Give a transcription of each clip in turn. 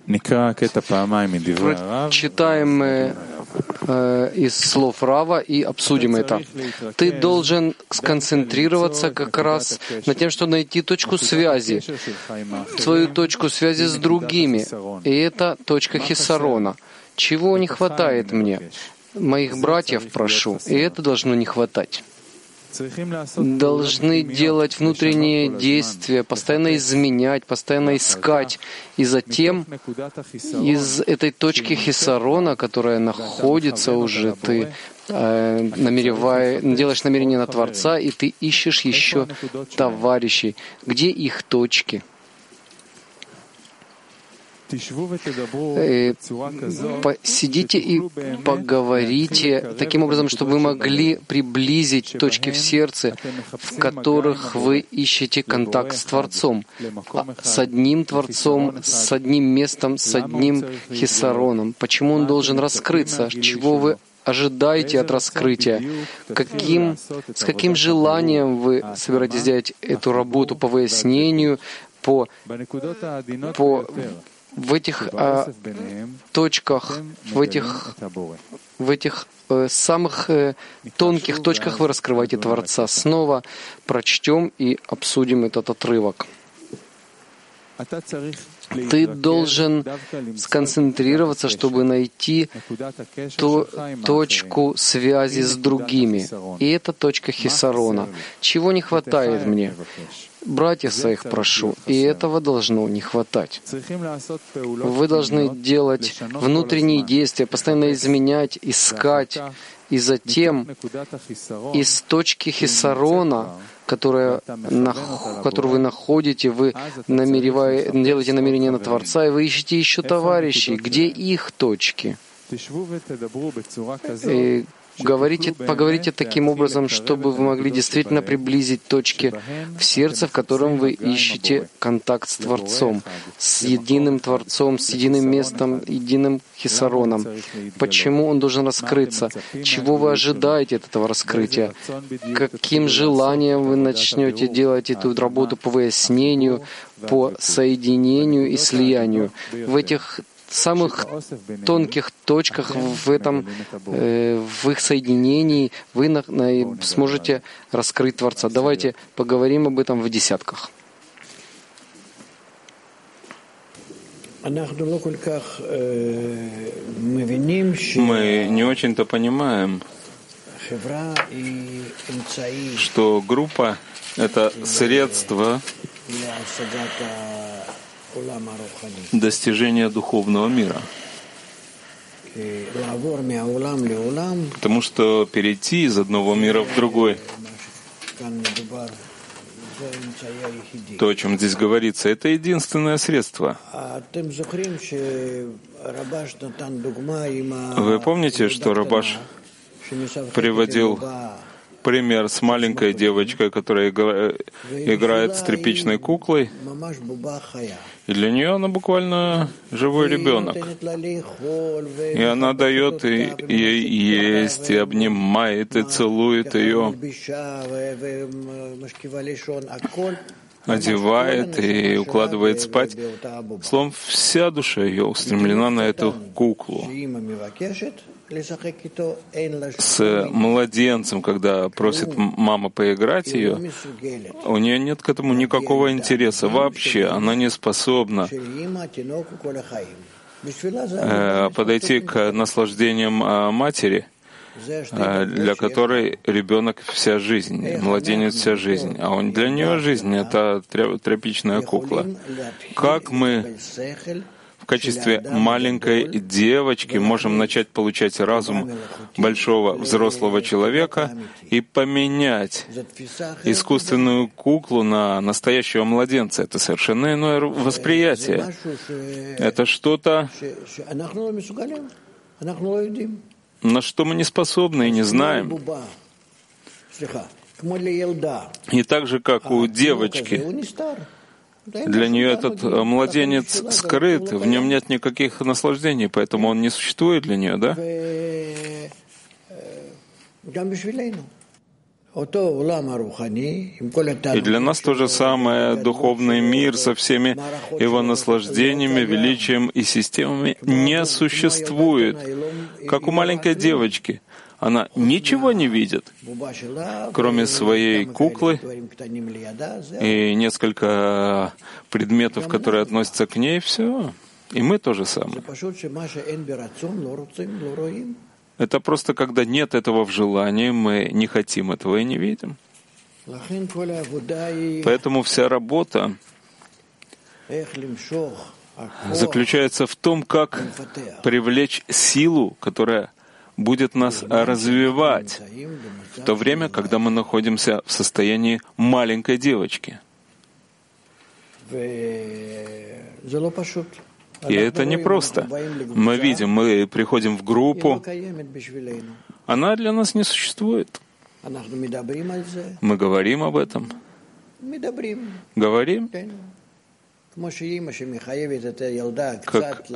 Прочитаем из слов Рава и обсудим это. Ты должен сконцентрироваться как раз на тем, что найти точку связи, свою точку связи с другими. И это точка хисарона. Чего не хватает мне? Моих братьев прошу, и это должно не хватать. Должны делать внутренние действия, постоянно изменять, постоянно искать. И затем из этой точки хисарона, которая находится уже, ты делаешь намерение на Творца, и ты ищешь еще товарищей. Где их точки? Сидите и поговорите таким образом, чтобы вы могли приблизить точки в сердце, в которых вы ищете контакт с Творцом, с одним Творцом, с одним местом, с одним хисароном. Почему он должен раскрыться? Чего вы ожидаете от раскрытия? С каким желанием вы собираетесь делать эту работу по выяснению, в этих точках, в этих самых тонких точках вы раскрываете Творца. Снова прочтем и обсудим этот отрывок. Ты должен сконцентрироваться, чтобы найти ту точку связи с другими. И это точка хисарона. Чего не хватает мне? Братьев своих прошу, и этого должно не хватать. Вы должны делать внутренние действия, постоянно изменять, искать, и затем из точки хисарона, которую вы находите, вы делаете намерение на Творца, и вы ищете еще товарищей. Где их точки? Поговорите таким образом, чтобы вы могли действительно приблизить точки в сердце, в котором вы ищете контакт с Творцом, с единым Творцом, с единым местом, единым хисароном. Почему он должен раскрыться? Чего вы ожидаете от этого раскрытия? Каким желанием вы начнете делать эту работу по выяснению, по соединению и слиянию? В этих самых тонких точках, в их соединении вы сможете раскрыть Творца. Давайте поговорим об этом в десятках. Мы не очень-то понимаем, что группа — это средство достижения духовного мира. Потому что перейти из одного мира в другой, то, о чем здесь говорится, это единственное средство. Вы помните, что Рабаш приводил пример с маленькой девочкой, которая играет с тряпичной куклой, и для нее она буквально живой ребенок. И она дает ей есть, и обнимает, и целует ее, одевает и укладывает спать. Словом, вся душа ее устремлена на эту куклу. С младенцем, когда просит мама поиграть ее, у нее нет к этому никакого интереса вообще. Она не способна подойти к наслаждениям матери, для которой ребенок вся жизнь, младенец вся жизнь, а для нее жизнь — это тряпичная кукла. Как мы в качестве маленькой девочки можем начать получать разум большого взрослого человека и поменять искусственную куклу на настоящего младенца? Это совершенно иное восприятие. Это что-то, на что мы не способны и не знаем. И так же, как у девочки, для нее этот младенец скрыт, в нем нет никаких наслаждений, поэтому он не существует для нее, да? И для нас то же самое духовный мир со всеми его наслаждениями, величием и системами не существует. Как у маленькой девочки. Она ничего не видит, кроме своей куклы и несколько предметов, которые относятся к ней, все. И мы то же самое. Это просто когда нет этого в желании, мы не хотим этого и не видим. Поэтому вся работа заключается в том, как привлечь силу, которая будет нас развивать в то время, когда мы находимся в состоянии маленькой девочки. И это непросто. Мы видим, мы приходим в группу, она для нас не существует. Мы говорим об этом. Говорим. Как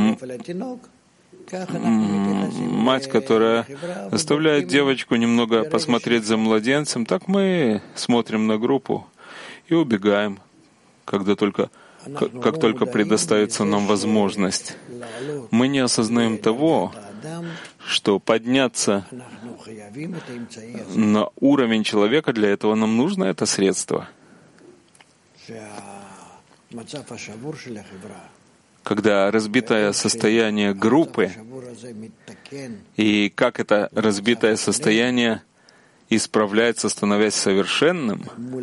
мать, которая заставляет девочку немного посмотреть за младенцем, так мы смотрим на группу и убегаем, как только предоставится нам возможность. Мы не осознаем того, что подняться на уровень человека, для этого нам нужно это средство. Когда разбитое состояние группы, и как это разбитое состояние исправляется, становясь совершенным,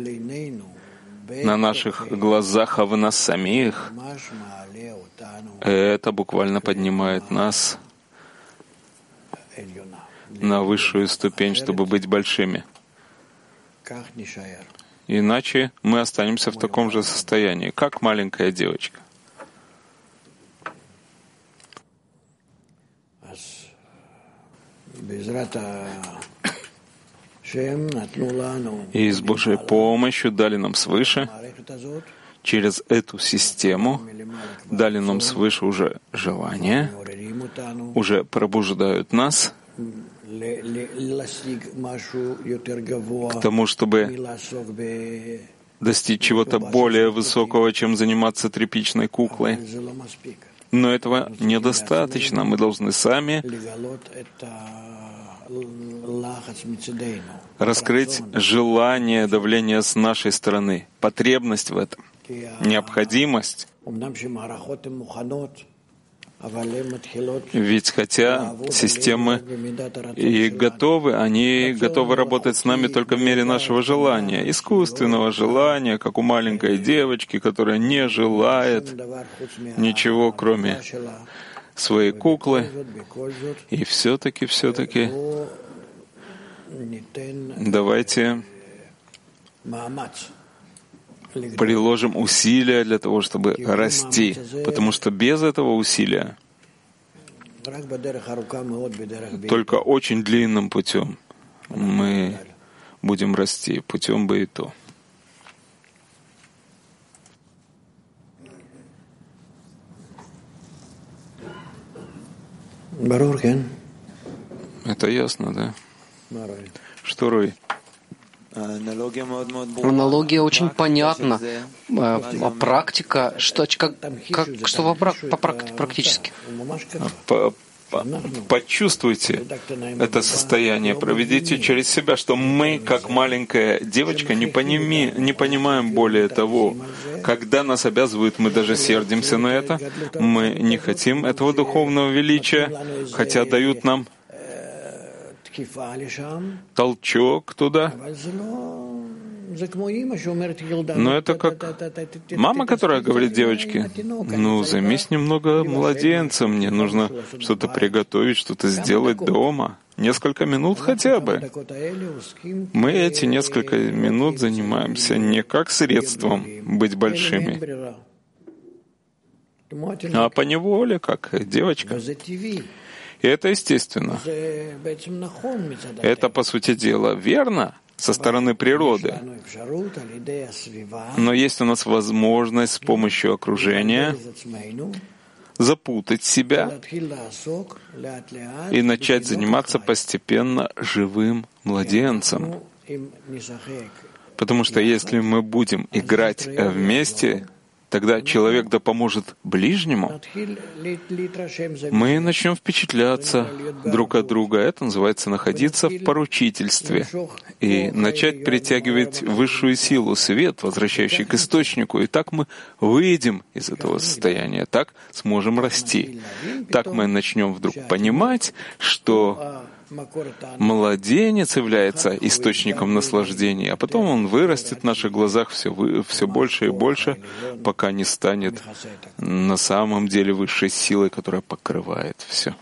на наших глазах, а в нас самих, это буквально поднимает нас на высшую ступень, чтобы быть большими. Иначе мы останемся в таком же состоянии, как маленькая девочка. И с Божьей помощью дали нам свыше, через эту систему, дали нам свыше уже желание, уже пробуждают нас к тому, чтобы достичь чего-то более высокого, чем заниматься тряпичной куклой. Но этого недостаточно. Мы должны сами раскрыть желание, давление с нашей стороны, потребность в этом, необходимость. Ведь хотя системы и готовы, они готовы работать с нами только в мере нашего желания, искусственного желания, как у маленькой девочки, которая не желает ничего, кроме своей куклы. И все-таки давайте приложим усилия для того, чтобы расти, потому что без этого усилия только очень длинным путем мы будем расти, путем Бейто. Это ясно, да? Что, Рой? Аналогия очень понятна. А практика, что практически? Почувствуйте это состояние, проведите через себя, что мы, как маленькая девочка, не понимаем более того. Когда нас обязывают, мы даже сердимся на это. Мы не хотим этого духовного величия, хотя дают нам толчок туда. Но это как мама, которая говорит девочке: займись немного младенцем, мне нужно что-то приготовить, что-то сделать дома. Несколько минут хотя бы. Мы эти несколько минут занимаемся не как средством быть большими, а поневоле, как девочка. И это естественно. Это, по сути дела, верно со стороны природы. Но есть у нас возможность с помощью окружения запутать себя и начать заниматься постепенно живым младенцем. Потому что если мы будем играть вместе, тогда человек да поможет ближнему, мы начнем впечатляться друг от друга. Это называется находиться в поручительстве и начать притягивать высшую силу, свет, возвращающий к источнику. И так мы выйдем из этого состояния, так сможем расти. Так мы начнем вдруг понимать, что младенец является источником наслаждения, а потом он вырастет в наших глазах все больше и больше, пока не станет на самом деле высшей силой, которая покрывает все.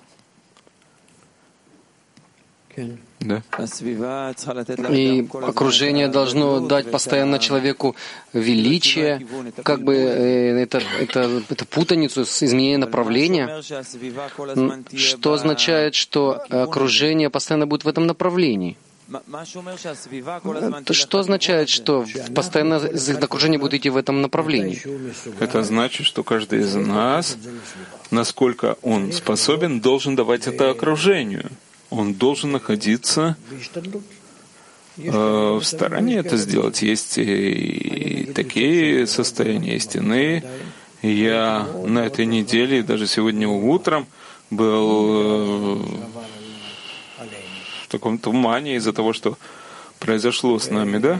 Да? И окружение должно дать постоянно человеку величие, как бы это путаницу с изменением направления. Что означает, что окружение постоянно будет в этом направлении? Что означает, что постоянно окружение будет идти в этом направлении? Это значит, что каждый из нас, насколько он способен, должен давать это окружению. Он должен находиться в стороне это сделать. Есть и такие состояния, есть иные. Я на этой неделе, даже сегодня утром, был в таком тумане из-за того, что произошло с нами, да?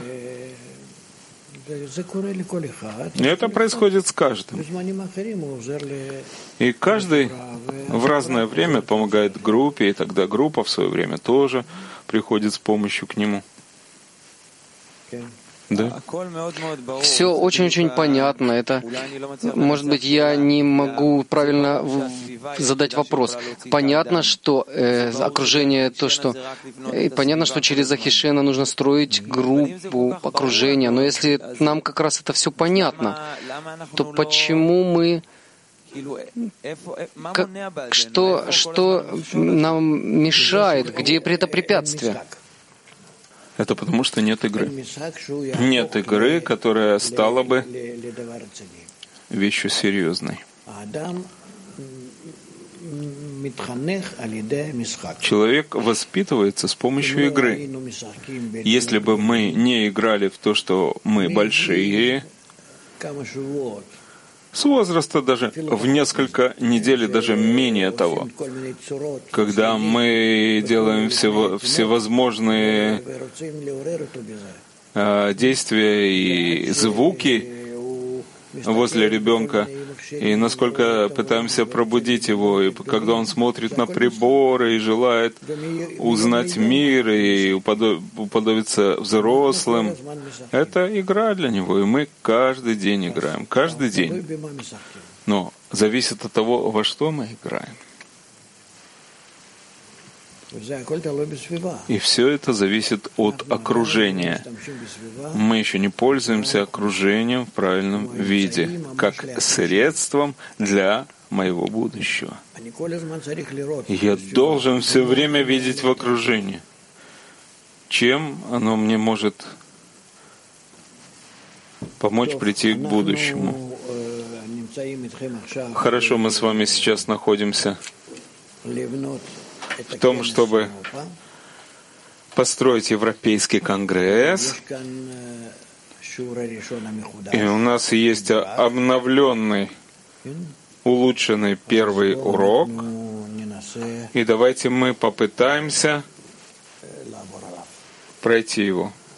И это происходит с каждым. И каждый в разное время помогает группе, и тогда группа в свое время тоже приходит с помощью к нему. Да? Все очень-очень понятно. Это, может быть, я не могу правильно задать вопрос. Понятно, что окружение, понятно, что через Ахишена нужно строить группу, окружения. Но если нам как раз это все понятно, то почему мы что нам мешает? Где это препятствие? Это потому, что нет игры. Нет игры, которая стала бы вещью серьезной. Человек воспитывается с помощью игры. Если бы мы не играли в то, что мы большие, с возраста даже в несколько недель, даже менее того, когда мы делаем всевозможные действия и звуки возле ребенка, и насколько пытаемся пробудить его, и когда он смотрит на приборы и желает узнать мир и уподобиться взрослым, это игра для него, и мы каждый день играем, каждый день. Но зависит от того, во что мы играем. И все это зависит от окружения. Мы еще не пользуемся окружением в правильном виде, как средством для моего будущего. Я должен все время видеть в окружении, чем оно мне может помочь прийти к будущему. Хорошо, мы с вами сейчас находимся в том, чтобы построить Европейский конгресс. И у нас есть обновленный, улучшенный первый урок. И давайте мы попытаемся пройти его.